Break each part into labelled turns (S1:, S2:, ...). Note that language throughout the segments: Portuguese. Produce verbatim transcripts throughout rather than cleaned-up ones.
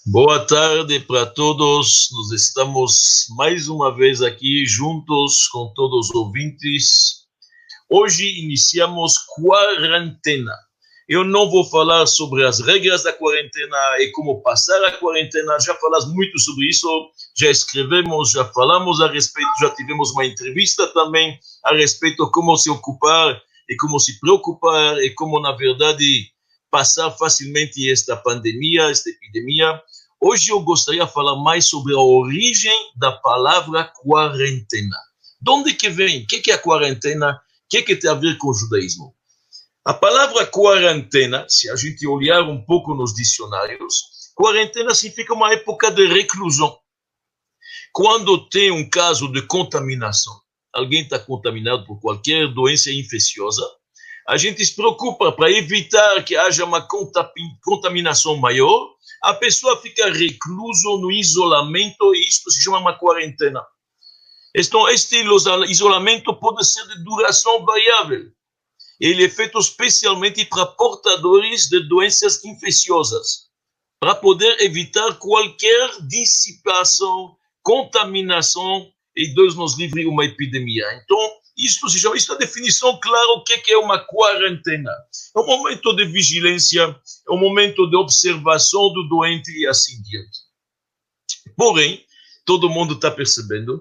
S1: Boa tarde para todos. Nós estamos mais uma vez aqui juntos com todos os ouvintes. Hoje iniciamos quarentena. Eu não vou falar sobre as regras da quarentena e como passar a quarentena. Já falamos muito sobre isso, já escrevemos, já falamos a respeito, já tivemos uma entrevista também a respeito de como se ocupar e como se preocupar e como, na verdade, passar facilmente esta pandemia, esta epidemia. Hoje eu gostaria de falar mais sobre a origem da palavra quarentena. De onde que vem? O que é a quarentena? O que, que tem a ver com o judaísmo? A palavra quarentena, se a gente olhar um pouco nos dicionários, quarentena significa uma época de reclusão. Quando tem um caso de contaminação, alguém está contaminado por qualquer doença infecciosa, a gente se preocupa para evitar que haja uma contaminação maior, a pessoa fica recluso no isolamento e isto se chama uma quarentena. Então, este isolamento pode ser de duração variável. Ele é feito especialmente para portadores de doenças infecciosas, para poder evitar qualquer dissipação, contaminação e Deus nos livre uma epidemia. Então, isto se chama, isto é a definição clara o que é uma quarentena. É um momento de vigilância, é um momento de observação do doente e assim diante. Porém, todo mundo está percebendo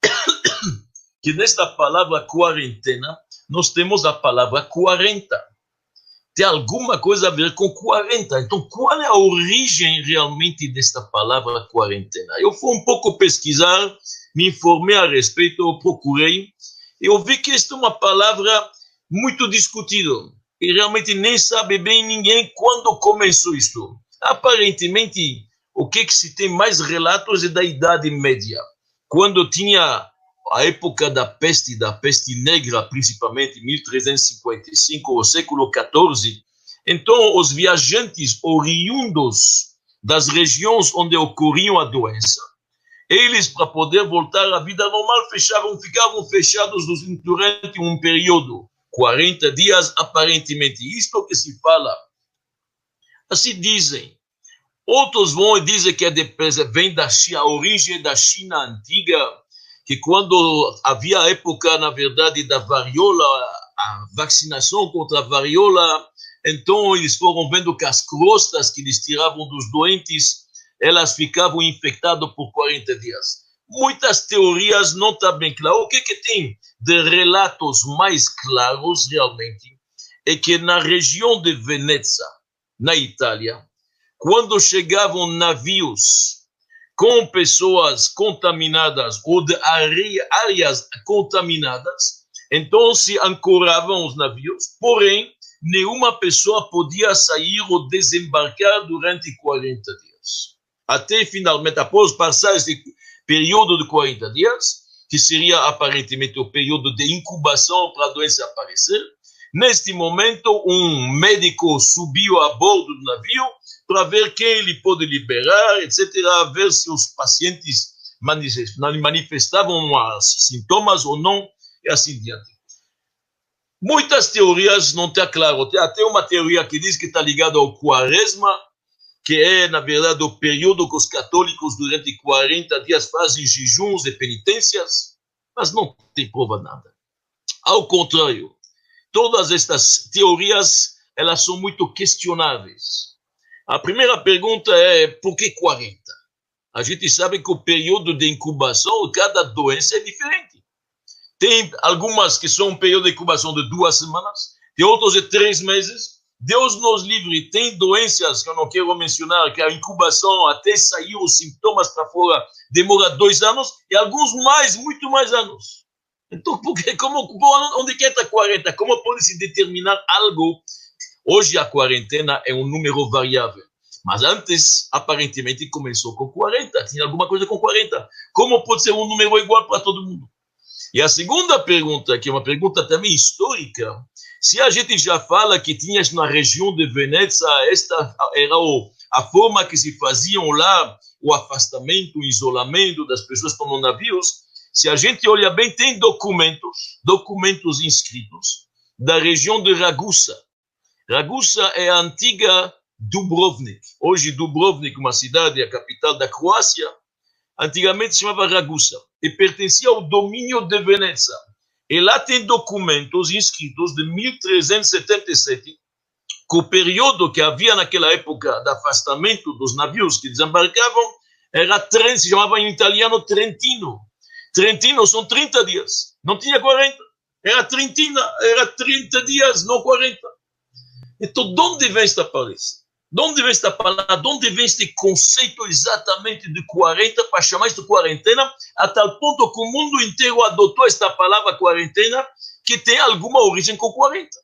S1: que nesta palavra quarentena, nós temos a palavra quarenta. Tem alguma coisa a ver com quarenta. Então, qual é a origem realmente desta palavra quarentena? Eu fui um pouco pesquisar, me informei a respeito, eu procurei, eu vi que esta é uma palavra muito discutida. E realmente nem sabe bem ninguém quando começou isto. Aparentemente, o que, que se tem mais relatos é da Idade Média. Quando tinha a época da peste, da peste negra, principalmente em mil trezentos e cinquenta e cinco, o século quatorze, então os viajantes oriundos das regiões onde ocorriam a doença, eles, para poder voltar à vida normal, fechavam, ficavam fechados durante um período, quarenta dias, aparentemente. Isto que se fala. Assim dizem. Outros vão e dizem que é de, vem da China, a origem da China antiga, que quando havia a época, na verdade, da variola, a vacinação contra a variola, então eles foram vendo que as crostas que eles tiravam dos doentes, elas ficavam infectadas por quarenta dias. Muitas teorias não estão bem claras. O que, que tem de relatos mais claros, realmente, é que na região de Veneza, na Itália, quando chegavam navios com pessoas contaminadas ou de áreas contaminadas, então se ancoravam os navios, porém, nenhuma pessoa podia sair ou desembarcar durante quarenta dias. Até finalmente, após passar esse período de quarenta dias, que seria aparentemente o período de incubação para a doença aparecer, neste momento um médico subiu a bordo do navio para ver quem ele pode liberar, etcétera, ver se os pacientes manifestavam sintomas ou não, e assim diante. Muitas teorias não estão claras. Tem até uma teoria que diz que está ligada ao quaresma, que é, na verdade, o período que os católicos, durante quarenta dias, fazem jejuns e penitências, mas não tem prova nada. Ao contrário, todas estas teorias, elas são muito questionáveis. A primeira pergunta é, por que quarenta? A gente sabe que o período de incubação de cada doença é diferente. Tem algumas que são um período de incubação de duas semanas, tem outros de três meses. Deus nos livre, tem doenças que eu não quero mencionar, que a incubação até sair os sintomas para fora demora dois anos, e alguns mais, muito mais anos. Então, porque, como, onde que está quarenta? Como pode se determinar algo? Hoje a quarentena é um número variável, mas antes, aparentemente, começou com quarenta, tinha alguma coisa com quarenta. Como pode ser um número igual para todo mundo? E a segunda pergunta, que é uma pergunta também histórica, se a gente já fala que tinha na região de Veneza, esta era o, a forma que se faziam lá, o afastamento, o isolamento das pessoas que estão nos navios, se a gente olha bem, tem documentos, documentos inscritos da região de Ragusa. Ragusa é a antiga Dubrovnik. Hoje, Dubrovnik, uma cidade, a capital da Croácia, antigamente se chamava Ragusa, e pertencia ao domínio de Veneza. E lá tem documentos inscritos de mil trezentos e setenta e sete, que o período que havia naquela época de afastamento dos navios que desembarcavam era, se chamava em italiano Trentino. Trentino são trinta dias, não tinha quarenta. Era Trentina, era trinta dias, não quarenta. Então, de onde vem esta palavra? De onde vem esta palavra? De onde vem este conceito exatamente de quarenta, para chamar isto de quarentena, a tal ponto que o mundo inteiro adotou esta palavra quarentena, que tem alguma origem com quarenta.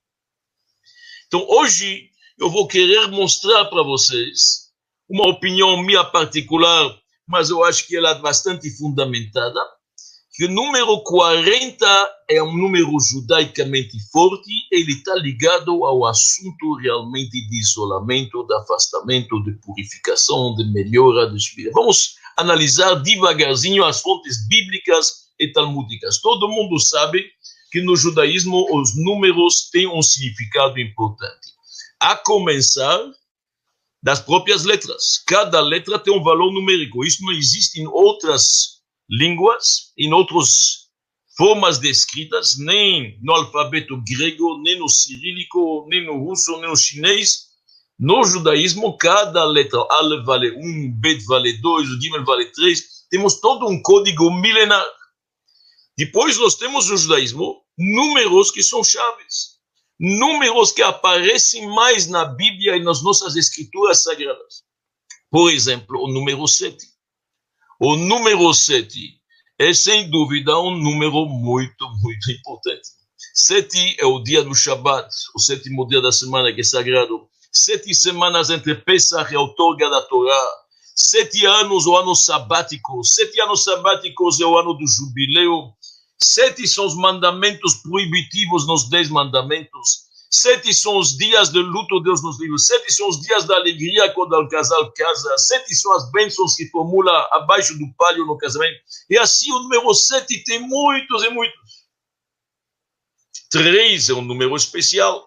S1: Então, hoje, eu vou querer mostrar para vocês uma opinião minha particular, mas eu acho que ela é bastante fundamentada, que o número quarenta é um número judaicamente forte, ele está ligado ao assunto realmente de isolamento, de afastamento, de purificação, de melhora do espírito. Vamos analisar devagarzinho as fontes bíblicas e talmúdicas. Todo mundo sabe que no judaísmo os números têm um significado importante. A começar das próprias letras. Cada letra tem um valor numérico. Isso não existe em outras línguas, em outras formas de escritas, nem no alfabeto grego, nem no cirílico, nem no russo, nem no chinês. No judaísmo, cada letra, Aleph vale um, Bet vale dois, o Gimel vale três. Temos todo um código milenar. Depois nós temos no judaísmo números que são chaves. Números que aparecem mais na Bíblia e nas nossas escrituras sagradas. Por exemplo, o número sete. O número sete é, sem dúvida, um número muito, muito importante. Sete é o dia do Shabat, o sétimo dia da semana que é sagrado. Sete semanas entre Pesach e a outorga da Torá. Sete anos, o ano sabático. Sete anos sabáticos é o ano do jubileu. Sete são os mandamentos proibitivos nos dez mandamentos. Sete são os dias de luto, Deus nos livre. Sete são os dias da alegria quando o casal casa. Sete são as bênçãos que formula abaixo do palio no casamento. E assim o número sete tem muitos e muitos. Três é um número especial.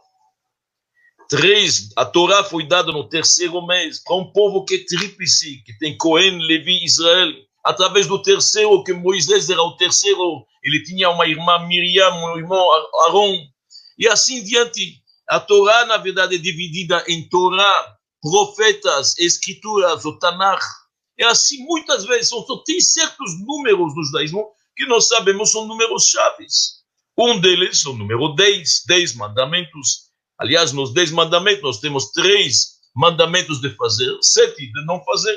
S1: Três, a Torá foi dada no terceiro mês para um povo que é tríplice, que tem Cohen, Levi, Israel. Através do terceiro, que Moisés era o terceiro, ele tinha uma irmã Miriam, um irmão Aaron. E assim diante, a Torá, na verdade, é dividida em Torá, profetas, escrituras, o Tanakh. E assim, muitas vezes, são, tem certos números no judaísmo que nós sabemos são números chaves. Um deles é o número dez, dez mandamentos. Aliás, nos dez mandamentos, nós temos três mandamentos de fazer, sete de não fazer.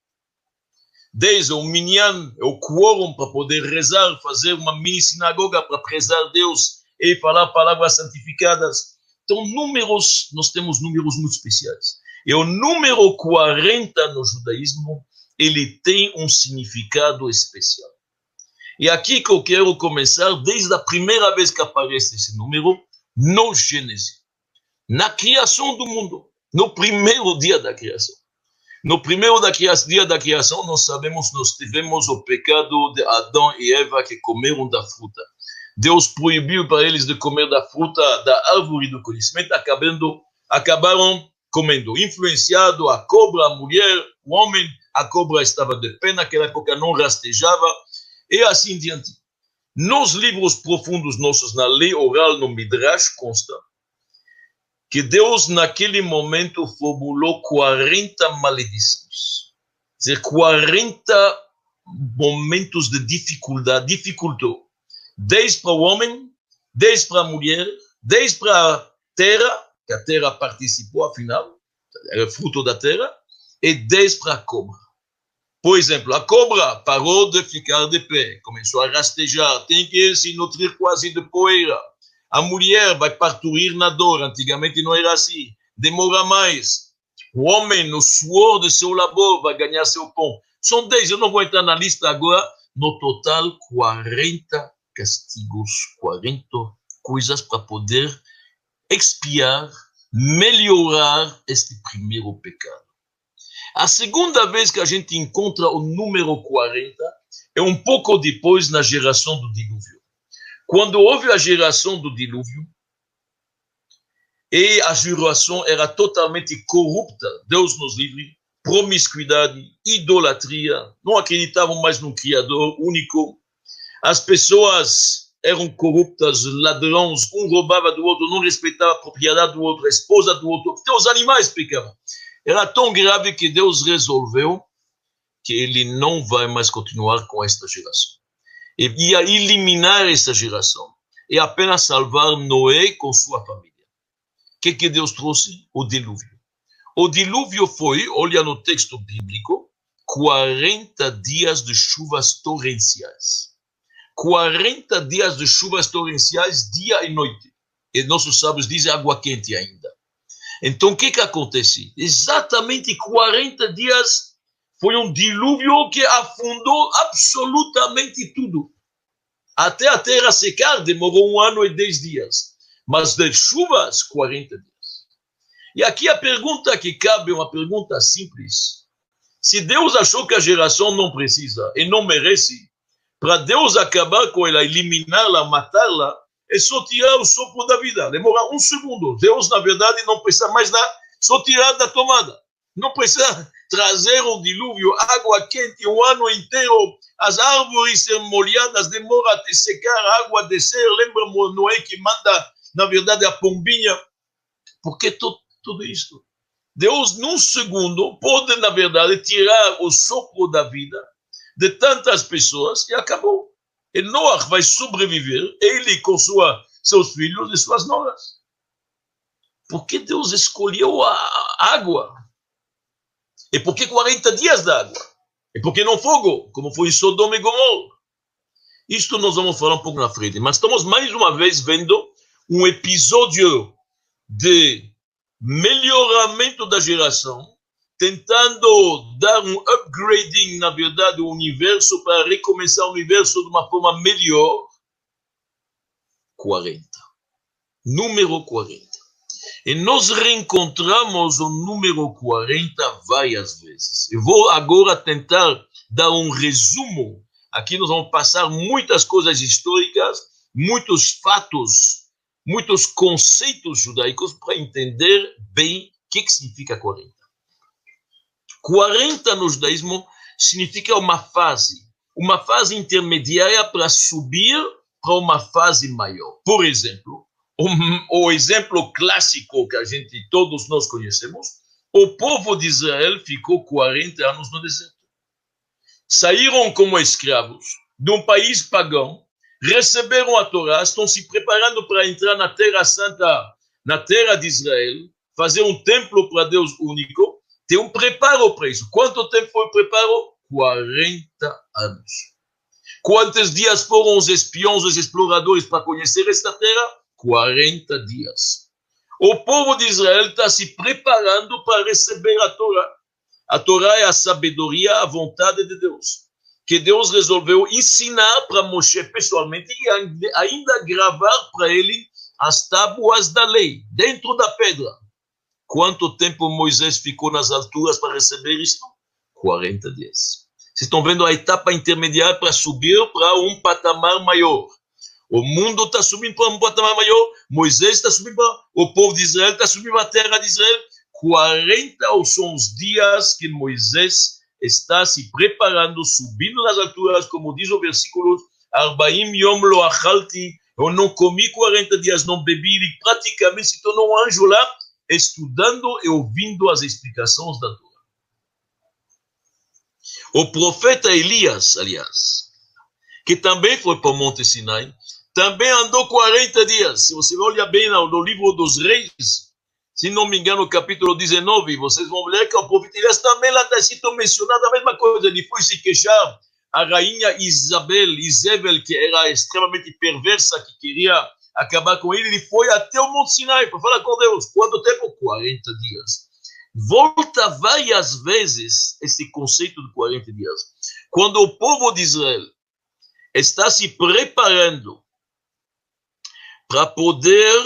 S1: Dez é o minyan, é o quórum para poder rezar, fazer uma mini sinagoga para prezar Deus e falar palavras santificadas. Então, números, nós temos números muito especiais. E o número quarenta no judaísmo, ele tem um significado especial. E aqui que eu quero começar, desde a primeira vez que aparece esse número, no Gênesis. Na criação do mundo, no primeiro dia da criação. No primeiro da criação, dia da criação, nós sabemos que nós tivemos o pecado de Adão e Eva que comeram da fruta. Deus proibiu para eles de comer da fruta da árvore do conhecimento, acabando, acabaram comendo. Influenciado a cobra, a mulher, o homem, a cobra estava de pé, naquela época não rastejava, e assim diante. Nos livros profundos nossos, na lei oral, no Midrash, consta que Deus, naquele momento, formulou quarenta maledições. Quer dizer, quarenta momentos de dificuldade, dificultou. dez para o homem, dez para a mulher, dez para a terra, que a terra participou, afinal, era fruto da terra, e dez para a cobra. Por exemplo, a cobra parou de ficar de pé, começou a rastejar, tem que se nutrir quase de poeira. A mulher vai parturir na dor, antigamente não era assim, demora mais. O homem, no suor de seu labor, vai ganhar seu pão. São dez, eu não vou entrar na lista agora, no total, quarenta castigos, quarenta coisas para poder expiar, melhorar este primeiro pecado. A segunda vez que a gente encontra o número quarenta é um pouco depois na geração do dilúvio. Quando houve a geração do dilúvio, E a geração era totalmente corrupta. Deus nos livre. Promiscuidade, idolatria. Não acreditavam mais no Criador único. As pessoas eram corruptas, ladrões. Um roubava do outro, não respeitava a propriedade do outro, a esposa do outro. Até os animais pecavam. Era tão grave que Deus resolveu que ele não vai mais continuar com esta geração. Ele ia eliminar essa geração e apenas salvar Noé com sua família. O que, que Deus trouxe? O dilúvio. O dilúvio foi, olha no texto bíblico, quarenta dias de chuvas torrenciais. quarenta dias de chuvas torrenciais, dia e noite. E nossos sábios dizem água quente ainda. Então, o que que acontece? Exatamente quarenta dias foi um dilúvio que afundou absolutamente tudo. Até a terra secar demorou um ano e dez dias. Mas de chuvas, quarenta dias. E aqui a pergunta que cabe é uma pergunta simples. Se Deus achou que a geração não precisa e não merece, para Deus acabar com ela, eliminá-la, matá-la, é só tirar o sopro da vida. Demora um segundo. Deus, na verdade, não precisa mais nada, só tirar da tomada. Não precisa trazer um dilúvio, água quente, um ano inteiro, as árvores ser molhadas, demora até secar, a água descer. Lembra Noé que manda, na verdade, a pombinha. Por que tudo, tudo isso? Deus, num segundo, pode, na verdade, tirar o sopro da vida de tantas pessoas e acabou. E Noé vai sobreviver, ele com sua, seus filhos e suas noras. Por que Deus escolheu a água? E por que quarenta dias d'água? E por que não fogo, como foi em Sodoma e Gomorra? Isto nós vamos falar um pouco na frente. Mas estamos mais uma vez vendo um episódio de melhoramento da geração, tentando dar um upgrading, na verdade, do universo para recomeçar o universo de uma forma melhor. quarenta. Número quarenta. E nós reencontramos o número quarenta várias vezes. Eu vou agora tentar dar um resumo. Aqui nós vamos passar muitas coisas históricas, muitos fatos, muitos conceitos judaicos para entender bem o que, que significa quarenta. quarenta no judaísmo significa uma fase, uma fase intermediária para subir para uma fase maior. Por exemplo, o, o exemplo clássico que a gente, todos nós conhecemos, o povo de Israel ficou quarenta anos no deserto. Saíram como escravos de um país pagão, receberam a Torá, estão se preparando para entrar na Terra Santa, na terra de Israel, fazer um templo para Deus único. Tem um preparo para isso. Quanto tempo foi o preparo? quarenta anos. Quantos dias foram os espiões, os exploradores para conhecer esta terra? quarenta dias. O povo de Israel está se preparando para receber a Torá. A Torá é a sabedoria, a vontade de Deus, que Deus resolveu ensinar para Moshe pessoalmente e ainda gravar para ele as tábuas da lei, dentro da pedra. Quanto tempo Moisés ficou nas alturas para receber isto? quarenta dias. Vocês estão vendo a etapa intermediária para subir para um patamar maior. O mundo está subindo para um patamar maior, Moisés está subindo para... O povo de Israel está subindo para a terra de Israel. quarenta são os dias que Moisés está se preparando, subindo nas alturas, como diz o versículo, Arbaim yom lo achalti, eu não comi quarenta dias, não bebi, ele praticamente se tornou um anjo lá, estudando e ouvindo as explicações da Torá. O profeta Elias, aliás, que também foi para o Monte Sinai, também andou quarenta dias. Se você olhar bem no livro dos Reis, se não me engano, no capítulo dezenove, vocês vão ver que o profeta Elias também lá está sido mencionado a mesma coisa. Ele foi se queixar a rainha Isabel, Isabel, que era extremamente perversa, que queria acabar com ele. Ele foi até o Monte Sinai para falar com Deus. Quanto tempo? quarenta dias. Volta várias vezes esse conceito de quarenta dias. Quando o povo de Israel está se preparando para poder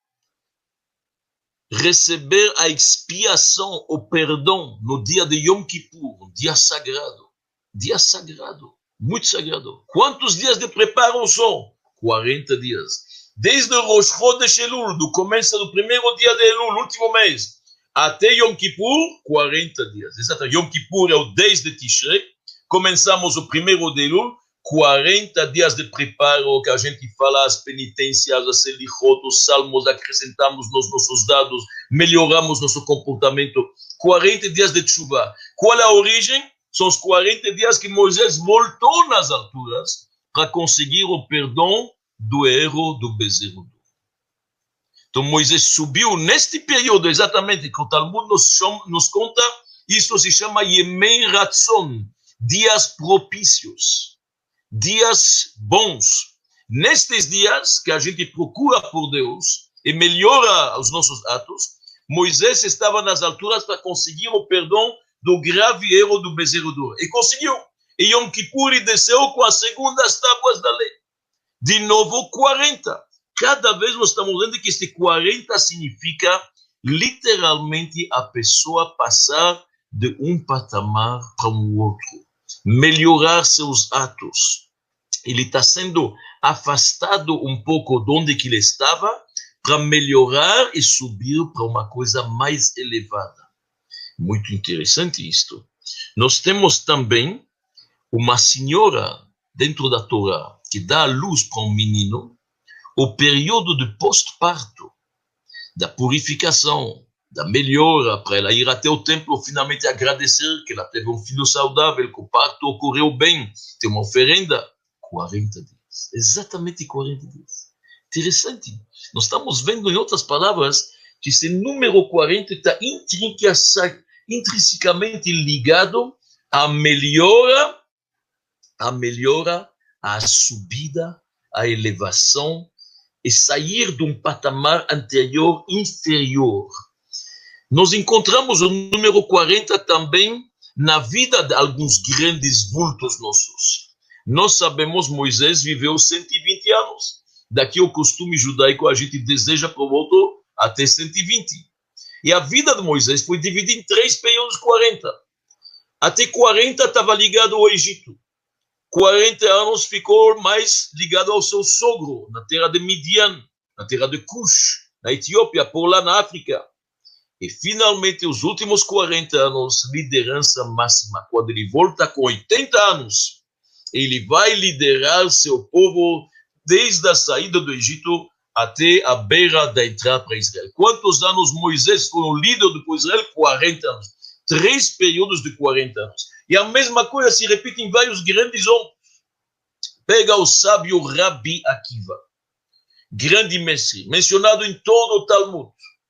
S1: receber a expiação, o perdão, no dia de Yom Kippur, um dia sagrado. Dia sagrado, muito sagrado. Quantos dias de preparo são? quarenta dias. desde o Rosh Chodesh Elul, do começo do primeiro dia de Elul, último mês, até Yom Kippur, quarenta dias. Exato, Yom Kippur é o dez de Tishrei, começamos o primeiro de Elul, quarenta dias de preparo, que a gente fala as penitências, as selichot, os salmos, acrescentamos nos nossos dados, melhoramos nosso comportamento. quarenta dias de tshuva. Qual é a origem? São os quarenta dias que Moisés voltou nas alturas para conseguir o perdão do erro do bezerro. Então Moisés subiu neste período, exatamente, que o Talmud nos, chama, nos conta, isso se chama Yemei Ratzon, dias propícios, dias bons. Nestes dias que a gente procura por Deus e melhora os nossos atos, Moisés estava nas alturas para conseguir o perdão do grave erro do bezerro de ouro. E conseguiu. E Yom Kippur desceu com as segundas tábuas da lei. De novo, quarenta. Cada vez nós estamos vendo que este quarenta significa literalmente a pessoa passar de um patamar para um outro. Melhorar seus atos. Ele está sendo afastado um pouco de onde que ele estava para melhorar e subir para uma coisa mais elevada. Muito interessante isto. Nós temos também uma senhora dentro da Torá que dá a luz para um menino, o período de pós-parto, da purificação, da melhora, para ela ir até o templo finalmente agradecer que ela teve um filho saudável, que o parto ocorreu bem, tem uma oferenda, quarenta dias, exatamente quarenta dias. Interessante. Nós estamos vendo, em outras palavras, que esse número quarenta está intrinsecamente ligado à melhora, à melhora, à subida, à elevação, e sair de um patamar anterior inferior. Nós encontramos o número quarenta também na vida de alguns grandes vultos nossos. Nós sabemos que Moisés viveu cento e vinte anos. Daqui o costume judaico a gente deseja por volta até cento e vinte. E a vida de Moisés foi dividida em três períodos de quarenta. Até quarenta estava ligado ao Egito. quarenta anos ficou mais ligado ao seu sogro, na terra de Midian, na terra de Cush, na Etiópia, por lá na África. E finalmente, os últimos quarenta anos, liderança máxima. Quando ele volta com oitenta anos, ele vai liderar seu povo desde a saída do Egito até a beira da entrada para Israel. Quantos anos Moisés foi o líder do povo de Israel? quarenta anos. Três períodos de quarenta anos. E a mesma coisa se repete em vários grandes homens. Pega o sábio Rabi Akiva, grande mestre, mencionado em todo o Talmud.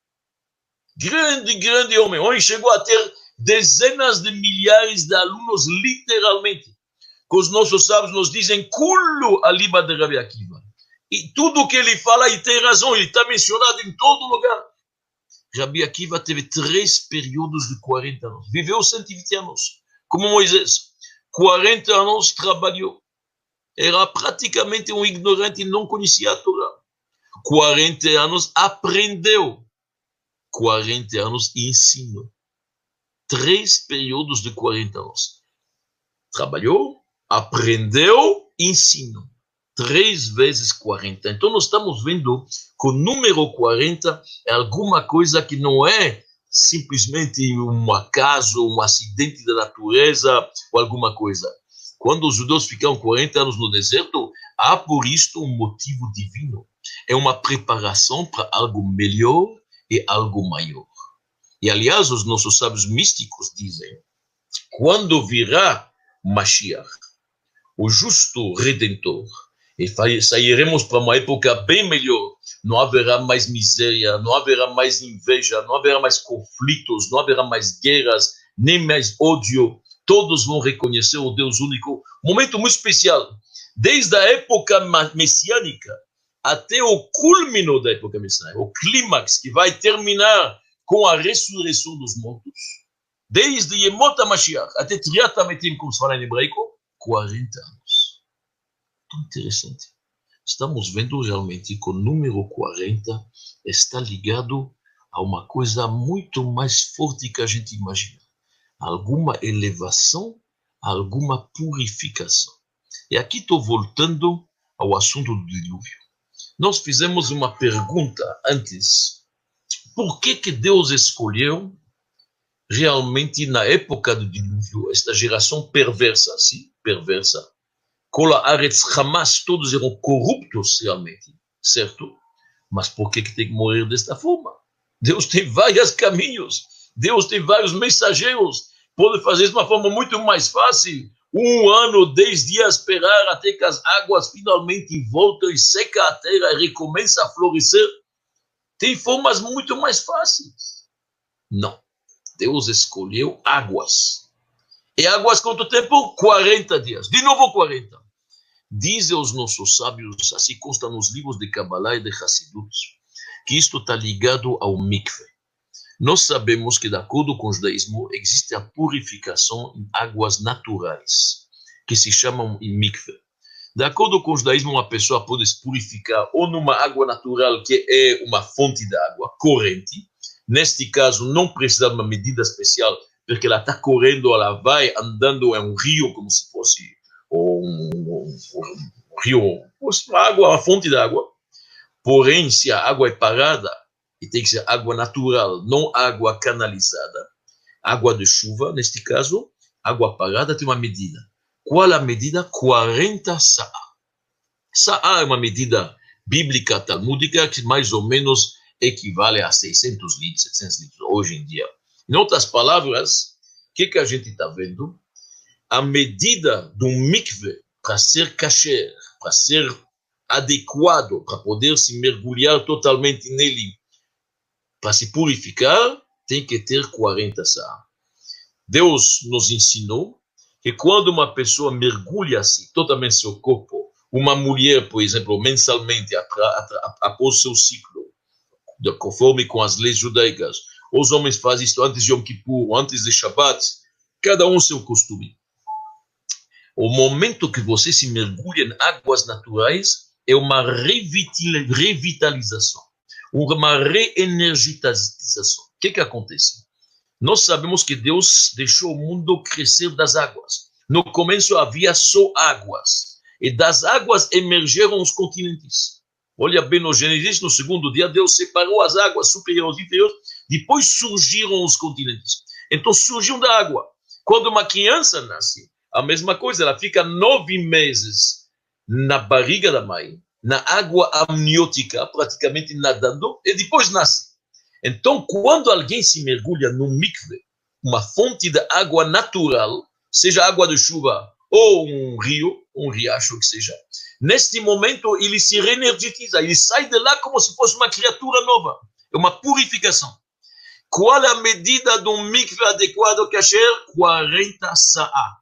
S1: Grande, grande homem. Homem chegou a ter dezenas de milhares de alunos, literalmente. Que os nossos sábios nos dizem, Kullu aliba de Rabi Akiva. E tudo o que ele fala, ele tem razão, ele está mencionado em todo lugar. Rabi Akiva teve três períodos de quarenta anos. Viveu cento e vinte anos. Como Moisés, quarenta anos trabalhou. Era praticamente um ignorante e não conhecia a Torá. quarenta anos aprendeu. quarenta anos ensinou. Três períodos de quarenta anos. Trabalhou, aprendeu, ensinou. Três vezes quarenta. Então nós estamos vendo que o número quarenta é alguma coisa que não é simplesmente um acaso, um acidente da natureza ou alguma coisa. Quando os judeus ficaram quarenta anos no deserto, há por isto um motivo divino. É uma preparação para algo melhor e algo maior. E aliás, os nossos sábios místicos dizem, quando virá Mashiach, o justo Redentor, e sairemos para uma época bem melhor, não haverá mais miséria, não haverá mais inveja, não haverá mais conflitos, não haverá mais guerras, nem mais ódio. Todos vão reconhecer o Deus único. Momento muito especial. Desde a época messiânica até o culmino da época messiânica, o clímax que vai terminar com a ressurreição dos mortos, desde Yemot HaMashiach até Triat HaMetim, como se fala em hebraico, quarenta anos. Tão interessante. Estamos vendo realmente que o número quarenta está ligado a uma coisa muito mais forte que a gente imagina. Alguma elevação, alguma purificação. E aqui estou voltando ao assunto do dilúvio. nós fizemos uma pergunta antes. Por que que Deus escolheu realmente na época do dilúvio esta geração perversa, assim, perversa? Kola Aretz Hamas, todos eram corruptos realmente, certo? Mas por que que tem que morrer desta forma? Deus tem vários caminhos, Deus tem vários mensageiros, pode fazer de uma forma muito mais fácil. Um ano, dez dias, esperar até que as águas finalmente voltam e seca a terra e recomeça a florescer. Tem formas muito mais fáceis. Não. Deus escolheu águas. E águas quanto tempo? quarenta dias. De novo quarenta. Dizem os nossos sábios, assim consta nos livros de Kabbalah e de Hassidut, que isto está ligado ao mikve. Nós sabemos que, de acordo com o judaísmo, existe a purificação em águas naturais, que se chamam em mikve. De acordo com o judaísmo, uma pessoa pode se purificar ou numa água natural, que é uma fonte de água corrente. Neste caso, não precisa de uma medida especial, porque ela está correndo, ela vai andando em um rio, como se fosse um, um, um rio, uma água, uma fonte de água. Porém, se a água é parada, e tem que ser água natural, não água canalizada, água de chuva, neste caso, água parada tem uma medida. Qual a medida? quarenta sa'a. Sa'a é uma medida bíblica talmúdica que mais ou menos equivale a seiscentos litros, setecentos litros hoje em dia. Em outras palavras, o que, que a gente está vendo? A medida do mikve para ser kasher, para ser adequado, para poder se mergulhar totalmente nele, para se purificar, tem que ter quarenta sa'a. Deus nos ensinou que quando uma pessoa mergulha assim, totalmente seu corpo, uma mulher, por exemplo, mensalmente, após seu ciclo, de conforme com as leis judaicas, os homens fazem isto antes de Yom Kippur, antes de Shabbat, cada um seu costume. O momento que você se mergulha em águas naturais é uma revitalização, uma reenergização. O que que acontece? Nós sabemos que Deus deixou o mundo crescer das águas. No começo havia só águas, e das águas emergeram os continentes. Olha bem no Gênesis, no segundo dia, Deus separou as águas superiores e inferiores, depois surgiram os continentes. Então surgiu da água. Quando uma criança nasce, a mesma coisa, ela fica nove meses na barriga da mãe, na água amniótica, praticamente nadando, e depois nasce. Então, quando alguém se mergulha no mikve, uma fonte de água natural, seja água de chuva ou um rio, um riacho que seja, neste momento ele se reenergetiza, ele sai de lá como se fosse uma criatura nova, é uma purificação. Qual é a medida de um mikve adequado kasher? quarenta sa'a.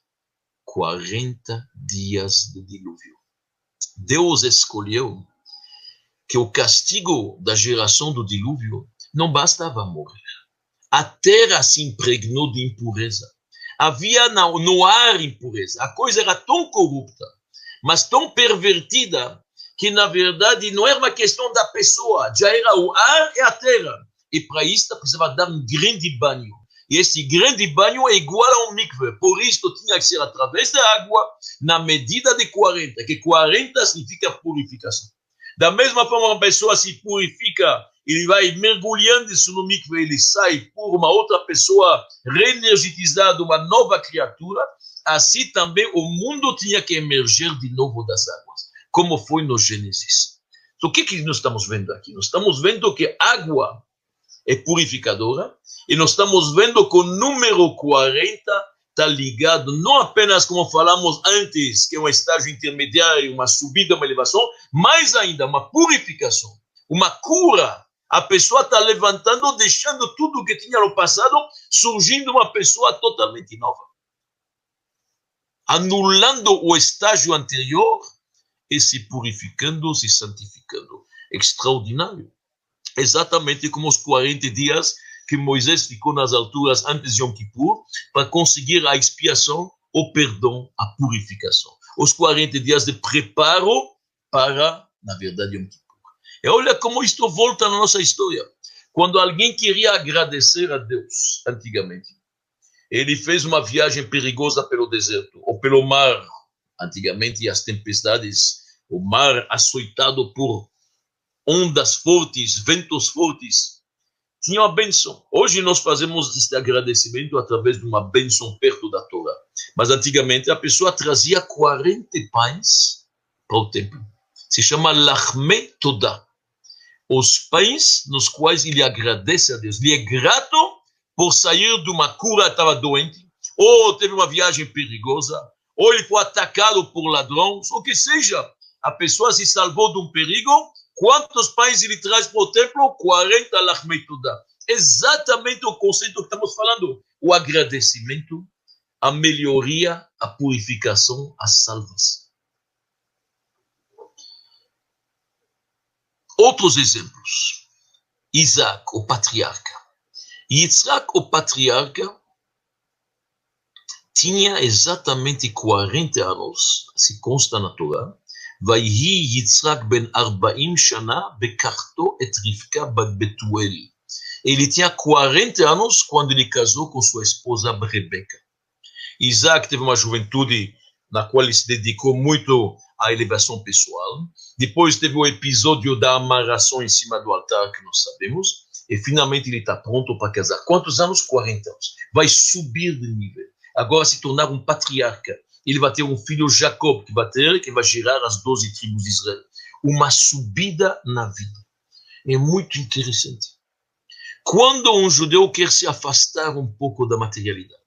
S1: quarenta dias de dilúvio. Deus escolheu que o castigo da geração do dilúvio não bastava morrer. A terra se impregnou de impureza. Havia no ar impureza. A coisa era tão corrupta, mas tão pervertida, que na verdade não era uma questão da pessoa, já era o ar e a terra. E para isso precisava dar um grande banho. E esse grande banho é igual a um mikve. Por isso tinha que ser através da água, na medida de quarenta, que quarenta significa purificação. Da mesma forma, uma pessoa se purifica, ele vai mergulhando isso no mikve, ele sai por uma outra pessoa reenergizada, uma nova criatura. Assim também o mundo tinha que emergir de novo das águas, como foi no Gênesis. Então, o que, que nós estamos vendo aqui? Nós estamos vendo que água é purificadora, e nós estamos vendo que o número quarenta está ligado, não apenas como falamos antes, que é um estágio intermediário, uma subida, uma elevação, mais ainda uma purificação, uma cura. A pessoa está levantando, deixando tudo que tinha no passado, surgindo uma pessoa totalmente nova. Anulando o estágio anterior e se purificando, se santificando. Extraordinário. Exatamente como os quarenta dias que Moisés ficou nas alturas antes de Yom Kippur, para conseguir a expiação, o perdão, a purificação. Os quarenta dias de preparo para, na verdade, Yom Kippur. E olha como isto volta na nossa história. Quando alguém queria agradecer a Deus, antigamente, ele fez uma viagem perigosa pelo deserto, ou pelo mar, antigamente as tempestades, o mar açoitado por ondas fortes, ventos fortes, tinha uma bênção. Hoje nós fazemos este agradecimento através de uma bênção perto da Torá. Mas antigamente a pessoa trazia quarenta pães para o templo. Se chama Lachmei Todah. Os pães nos quais ele agradece a Deus. Ele é grato por sair de uma cura, estava doente, ou teve uma viagem perigosa, ou ele foi atacado por ladrões, ou que seja, a pessoa se salvou de um perigo. Quantos pães ele traz para o templo? quarenta Lachmei Todah. Exatamente o conceito que estamos falando. O agradecimento, a melhoria, a purificação, a salvação. Outros exemplos. Isaac, o patriarca. Yitzhak, o patriarca, tinha exatamente quarenta anos, se consta na Torá. Vaihi Yitzhak ben arbaim shana bekarto et Rivka bat Betuel. Ele tinha quarenta anos quando ele casou com sua esposa Rebeca. Isaac teve uma juventude na qual ele se dedicou muito à elevação pessoal. Depois teve o episódio da amarração em cima do altar, que nós sabemos. E finalmente ele está pronto para casar. Quantos anos? quarenta anos. Vai subir de nível. Agora se tornar um patriarca. Ele vai ter um filho, Jacob, que vai ter, que vai gerar as doze tribos de Israel. Uma subida na vida. É muito interessante. Quando um judeu quer se afastar um pouco da materialidade,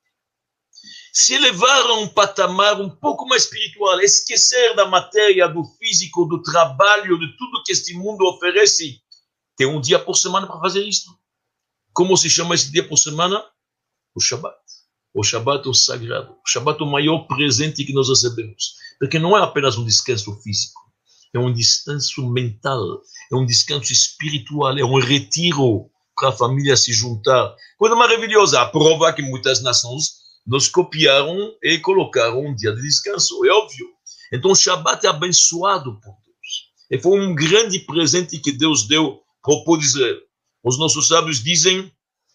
S1: se elevar a um patamar um pouco mais espiritual, esquecer da matéria, do físico, do trabalho, de tudo que este mundo oferece, tem um dia por semana para fazer isso. Como se chama esse dia por semana? O Shabbat. O Shabbat é o sagrado. O Shabbat é o maior presente que nós recebemos. Porque não é apenas um descanso físico. É um descanso mental. É um descanso espiritual. É um retiro para a família se juntar. Coisa maravilhosa. A prova que muitas nações nos copiaram e colocaram um dia de descanso. É óbvio. Então o Shabbat é abençoado por Deus. E foi um grande presente que Deus deu para o povo de Israel. Os nossos sábios dizem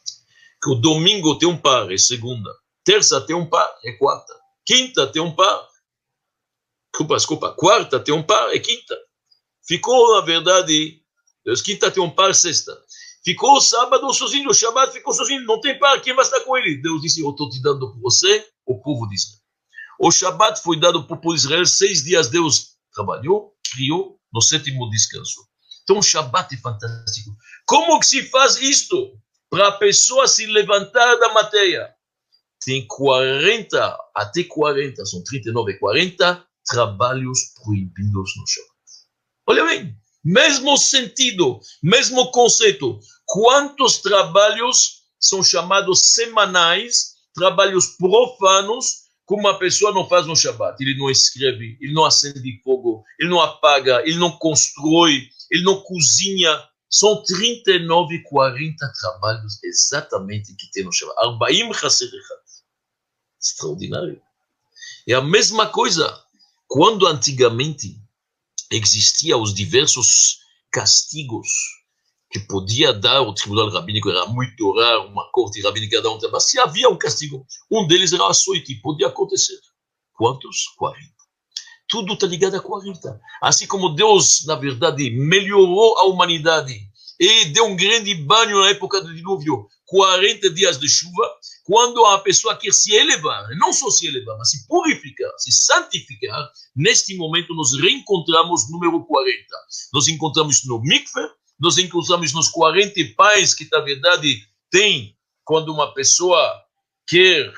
S1: que o domingo tem um par, é segunda. Terça tem um par, é quarta. Quinta tem um par. Desculpa, desculpa. Quarta tem um par, é quinta. Ficou, na verdade, Deus, quinta tem um par, sexta. Ficou o sábado sozinho, o Shabbat ficou sozinho, não tem par, quem vai estar com ele? Deus disse, eu estou te dando por você, o povo de Israel. O Shabbat foi dado para o povo de Israel, seis dias Deus trabalhou, criou, no sétimo descanso. Então o Shabbat é fantástico. Como que se faz isto? Para a pessoa se levantar da matéria. Tem quarenta, até quarenta, são trinta e nove, quarenta trabalhos proibidos no Shabbat. Olha bem, mesmo sentido, mesmo conceito. Quantos trabalhos são chamados semanais, trabalhos profanos, como uma pessoa não faz no Shabbat? Ele não escreve, ele não acende fogo, ele não apaga, ele não constrói, ele não cozinha. São trinta e nove, quarenta trabalhos exatamente que tem no Shabbat. Arbaim Chaser Echad. Extraordinário. É a mesma coisa. Quando antigamente existiam os diversos castigos que podia dar o tribunal rabínico, era muito raro, uma corte rabínica dar um trabalho. Se havia um castigo, um deles era açoite, podia acontecer. Quantos? quarenta. Tudo está ligado a quarenta. Assim como Deus, na verdade, melhorou a humanidade e deu um grande banho na época do dilúvio, quarenta dias de chuva, quando a pessoa quer se elevar, não só se elevar, mas se purificar, se santificar, neste momento nós reencontramos número quarenta. Nós encontramos no mikveh, nós encontramos nos quarenta pães que, na verdade, tem quando uma pessoa quer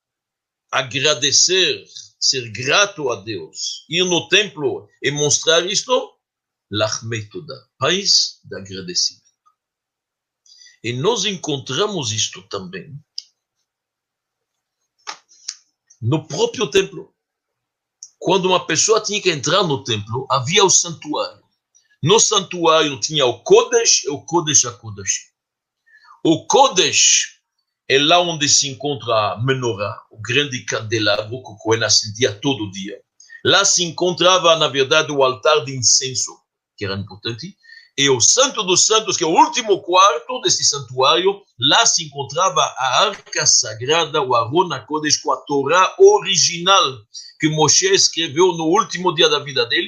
S1: agradecer, ser grato a Deus, ir no templo e mostrar isto, Lachmei Todah, pães de agradecimento. E nós encontramos isto também no próprio templo. Quando uma pessoa tinha que entrar no templo, havia o santuário. No santuário tinha o Kodesh e o Kodesh HaKodashim. O Kodesh é lá onde se encontra a menorá, o grande candelabro que o Cohen acendia todo dia. Lá se encontrava, na verdade, o altar de incenso, que era importante, e o Santo dos Santos, que é o último quarto desse santuário, lá se encontrava a Arca Sagrada, o Aron HaKodesh, com a Torá original, que Moshe escreveu no último dia da vida dele,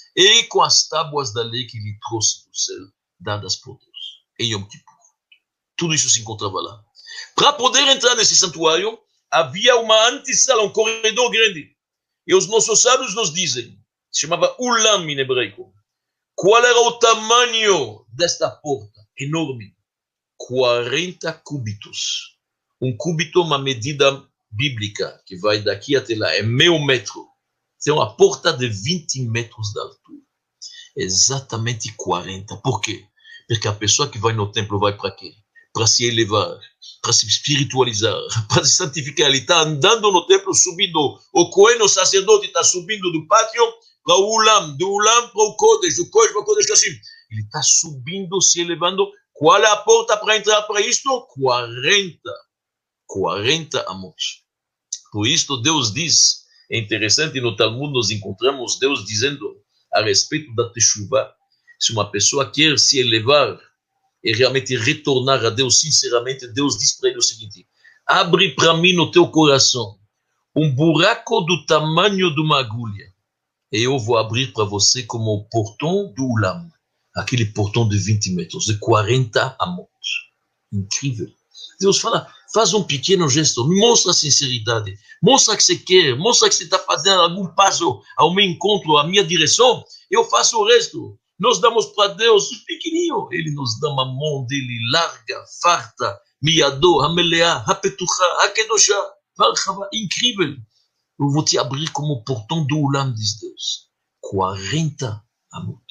S1: e com as tábuas da lei que lhe trouxe do céu, dadas por Deus, em Yom Kippur. Tudo isso se encontrava lá. Para poder entrar nesse santuário, havia uma antessala, um corredor grande. E os nossos sábios nos dizem, se chamava Ulam em hebraico. Qual era o tamanho desta porta? Enorme. quarenta cúbitos. Um cúbito é uma medida bíblica, que vai daqui até lá, é meio metro. Tem uma porta de vinte metros de altura. Exatamente quarenta. Por quê? Porque a pessoa que vai no templo vai para quê? Para se elevar, para se espiritualizar, para se santificar. Ele está andando no templo, subindo. O Cohen, o sacerdote, está subindo do pátio para o Ulam, do Ulam para o Kodesh, do Kodesh para o Kodesh assim. Ele está subindo, se elevando. Qual é a porta para entrar para isto? quarenta. quarenta amos. Por isso Deus diz, é interessante, no Talmud nós encontramos Deus dizendo a respeito da Teshuvah, se uma pessoa quer se elevar e realmente retornar a Deus sinceramente, Deus diz para ele o seguinte: abre para mim no teu coração um buraco do tamanho de uma agulha, e eu vou abrir para você como o portão do Ulam, aquele portão de vinte metros, de quarenta amos. Incrível. Deus fala, faz um pequeno gesto, me mostra a sinceridade, mostra que você quer, mostra que você está fazendo algum passo ao meu encontro, à minha direção, eu faço o resto. Nós damos para Deus pequenininho, ele nos dá uma mão dele larga, farta, miado, hameleá, hapetucha, hakedoshá, varchava, incrível. Eu vou te abrir como portão do Ulam, diz Deus. quarenta amos.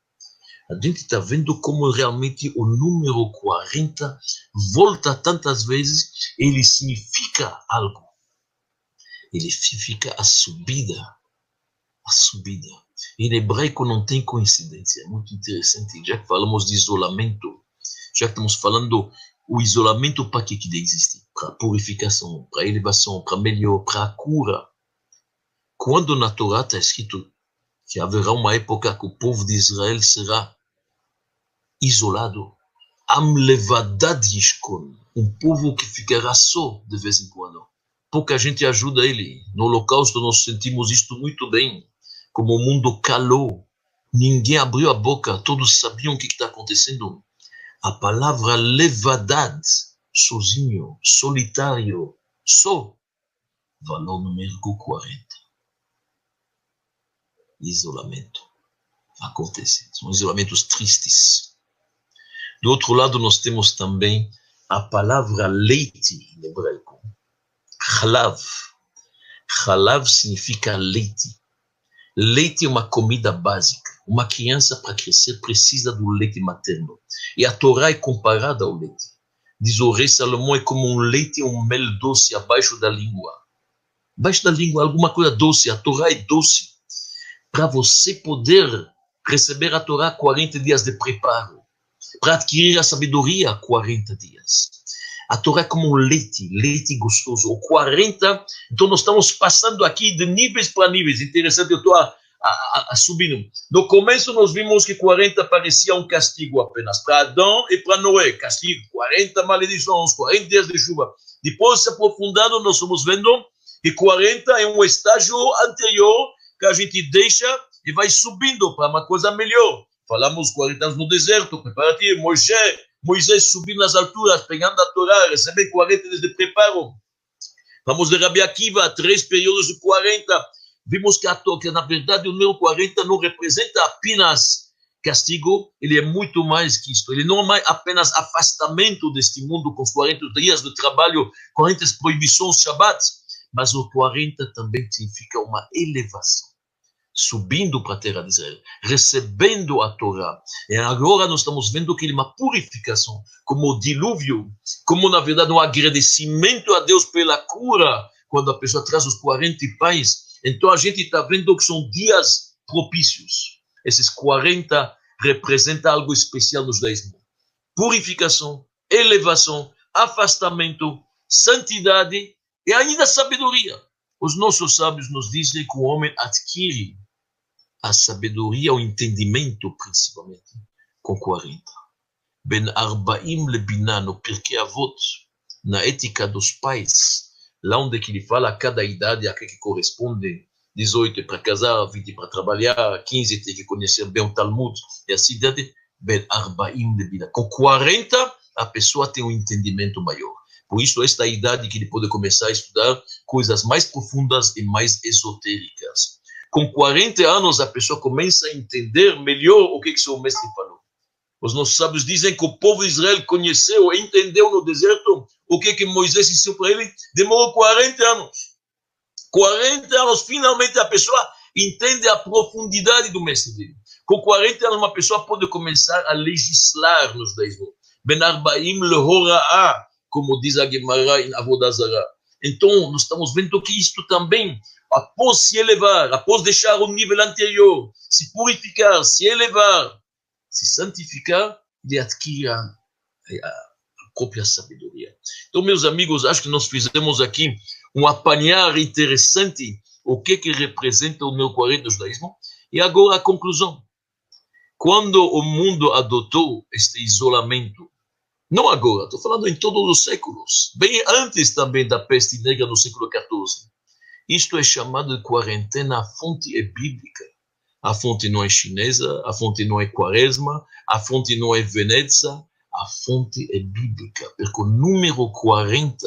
S1: A gente está vendo como realmente o número quarenta volta tantas vezes, ele significa algo. Ele significa a subida. A subida. Em hebraico não tem coincidência, é muito interessante. Já que falamos de isolamento, já que estamos falando o isolamento para que que existe? Para a purificação, para a elevação, para melhor, para a cura. Quando na Torá está escrito que haverá uma época que o povo de Israel será isolado, Am levadad yishkon, um povo que ficará só de vez em quando. Pouca gente ajuda ele. No Holocausto nós sentimos isto muito bem. Como o mundo calou, ninguém abriu a boca, todos sabiam o que está acontecendo. A palavra levadad, sozinho, solitário, só, valor numérico quarenta. Isolamento. Acontece. São isolamentos tristes. Do outro lado, nós temos também a palavra leite em hebraico. Chalav. Chalav significa leite. Leite é uma comida básica. Uma criança, para crescer, precisa do leite materno. E a Torá é comparada ao leite. Diz o rei Salomão, é como um leite e um mel doce abaixo da língua. Abaixo da língua, alguma coisa doce. A Torá é doce. Para você poder receber a Torá, quarenta dias de preparo. Para adquirir a sabedoria, quarenta dias. A Torá é como um leite, leite gostoso. O quarenta, então nós estamos passando aqui de níveis para níveis. Interessante, eu estou a, a, a subindo. No começo nós vimos que quarenta parecia um castigo apenas. Para Adão e para Noé, castigo. quarenta maledições, quarenta dias de chuva. Depois, se aprofundando, nós estamos vendo que quarenta é um estágio anterior que a gente deixa e vai subindo para uma coisa melhor. Falamos quarenta anos no deserto, preparativo, Moisés, Moisés subindo nas alturas, pegando a Torá, recebendo quarenta dias de preparo. Vamos de Rabi Akiva, três períodos de quarenta. Vimos que, a, que na verdade o número quarenta não representa apenas castigo, ele é muito mais que isto. Ele não é apenas afastamento deste mundo com os quarenta dias de trabalho, quarenta proibições, Shabbat, mas o quarenta também significa uma elevação. Subindo para a terra de Israel, recebendo a Torá. E agora nós estamos vendo que ele é uma purificação, como o dilúvio, como na verdade um agradecimento a Deus pela cura, quando a pessoa traz os quarenta pães. Então a gente está vendo que são dias propícios. Esses quarenta representam algo especial no judaísmo. Purificação, elevação, afastamento, santidade e ainda sabedoria. Os nossos sábios nos dizem que o homem adquire a sabedoria, o entendimento, principalmente, com quarenta. Ben Arbaim Lebinah, no Pirkei Avot, na ética dos pais, lá onde ele fala a cada idade a que corresponde dezoito é para casar, vinte para trabalhar, quinze tem que conhecer bem o Talmud, e assim diante, ben arbaim de vida. Com quarenta, a pessoa tem um entendimento maior. Por isso, esta é a idade que ele pode começar a estudar coisas mais profundas e mais esotéricas. Com quarenta anos, a pessoa começa a entender melhor o que, que seu mestre falou. Os nossos sábios dizem que o povo de Israel conheceu, entendeu no deserto o que, que Moisés ensinou para ele. Demorou quarenta anos. quarenta anos, finalmente a pessoa entende a profundidade do mestre dele. Com quarenta anos, uma pessoa pode começar a legislar no judaísmo. Ben arbaim lehora'a, como diz a Gemara em Avodah Zarah. Então, nós estamos vendo que isto também, após se elevar, após deixar o nível anterior, se purificar, se elevar, se santificar, ele adquire a, a própria sabedoria. Então, meus amigos, acho que nós fizemos aqui um apanhar interessante o que que representa o meu quarenta do judaísmo. E agora a conclusão. Quando o mundo adotou este isolamento, não agora, estou falando em todos os séculos, bem antes também da peste negra no século quatorze, isto é chamado de quarentena, a fonte é bíblica. A fonte não é chinesa, a fonte não é quaresma, a fonte não é Veneza, a fonte é bíblica, porque o número quarenta,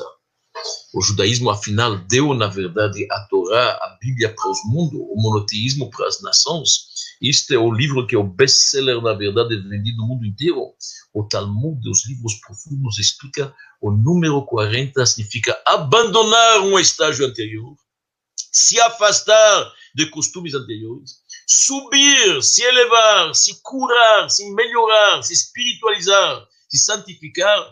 S1: o judaísmo afinal deu na verdade a Torá, a Bíblia para os mundos, o monoteísmo para as nações. Este é o livro que é o best-seller na verdade vendido no mundo inteiro. O Talmud, os livros profundos, explica o número quarenta significa abandonar um estágio anterior, se afastar de costumes anteriores, subir, se elevar, se curar, se melhorar, se espiritualizar, se santificar.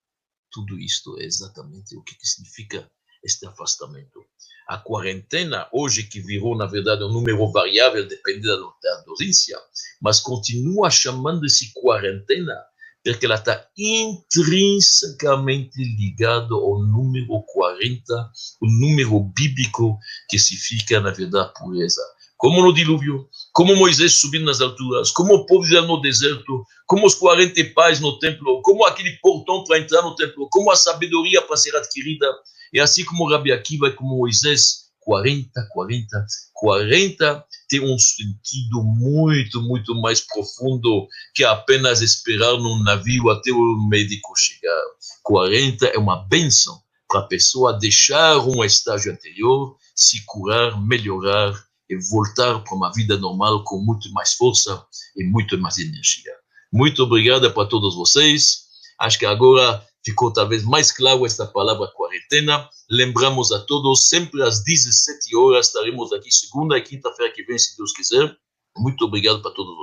S1: Tudo isto é exatamente o que significa este afastamento. A quarentena, hoje que virou, na verdade, um número variável, dependendo da dosência, mas continua chamando-se quarentena, porque ela está intrinsecamente ligada ao número quarenta, o número bíblico que significa, na verdade, pureza. Como no dilúvio, como Moisés subindo nas alturas, como o povo no deserto, como os quarenta pais no templo, como aquele portão para entrar no templo, como a sabedoria para ser adquirida, e assim como Rabi Akiva e como Moisés, quarenta, quarenta, quarenta tem um sentido muito, muito mais profundo que apenas esperar num navio até o médico chegar. quarenta é uma bênção para a pessoa deixar um estágio anterior, se curar, melhorar, e voltar para uma vida normal com muito mais força e muito mais energia. Muito obrigado para todos vocês. Acho que agora ficou talvez mais claro esta palavra quarentena. Lembramos a todos, sempre às dezessete horas estaremos aqui, segunda e quinta-feira que vem, se Deus quiser. Muito obrigado para todos vocês.